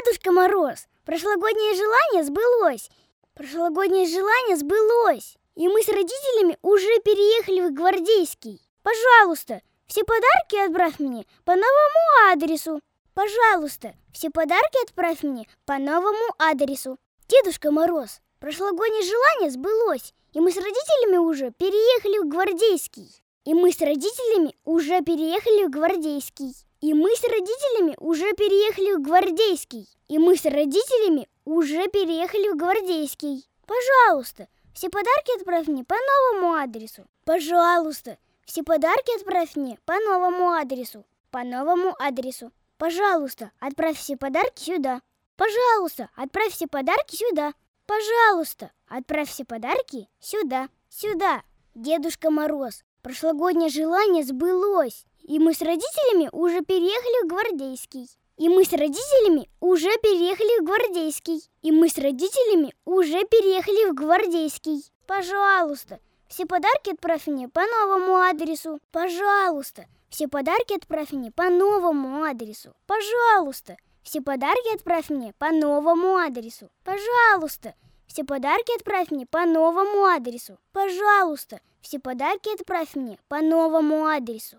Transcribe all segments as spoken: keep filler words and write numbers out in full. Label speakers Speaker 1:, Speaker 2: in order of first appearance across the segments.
Speaker 1: Дедушка Мороз, прошлогоднее желание сбылось. Прошлогоднее желание сбылось. И мы с родителями уже переехали в Гвардейский. Пожалуйста, все подарки отправь мне по новому адресу. Пожалуйста, все подарки отправь мне по новому адресу. Дедушка Мороз, прошлогоднее желание сбылось. И мы с родителями уже переехали в Гвардейский. И мы с родителями уже переехали в Гвардейский. И мы с родителями уже переехали в Гвардейский. И мы с родителями уже переехали в Гвардейский. Пожалуйста, все подарки отправь мне по новому адресу. Пожалуйста, все подарки отправь мне по новому адресу. По новому адресу. Пожалуйста, отправь все подарки сюда. Пожалуйста, отправь все подарки сюда. Пожалуйста, отправь все подарки сюда. Сюда. Дедушка Мороз, прошлогоднее желание сбылось. И мы с родителями уже переехали в Гвардейский. И мы с родителями уже переехали в Гвардейский. И мы с родителями уже переехали в Гвардейский. Пожалуйста, все подарки отправь мне по новому адресу. Пожалуйста, все подарки отправь мне по новому адресу. Пожалуйста, все подарки отправь мне по новому адресу. Пожалуйста, все подарки отправь мне по новому адресу. Пожалуйста, все подарки отправь мне по новому адресу.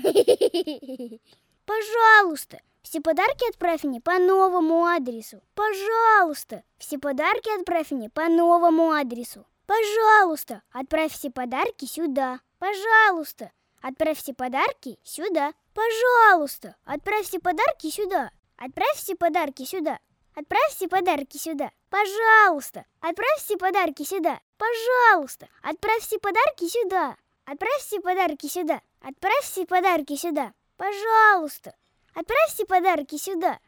Speaker 1: Пожалуйста, все подарки отправь мне по новому адресу. Пожалуйста, все подарки отправь мне по новому адресу. Пожалуйста, отправь все подарки сюда. Пожалуйста, отправь все подарки сюда. Пожалуйста, отправь все подарки сюда. Отправь все подарки сюда. Отправь все подарки сюда. Пожалуйста, отправь все подарки сюда. Пожалуйста, отправь все подарки сюда. Отправь все подарки сюда. Отправь все подарки сюда. Пожалуйста, отправь все подарки сюда.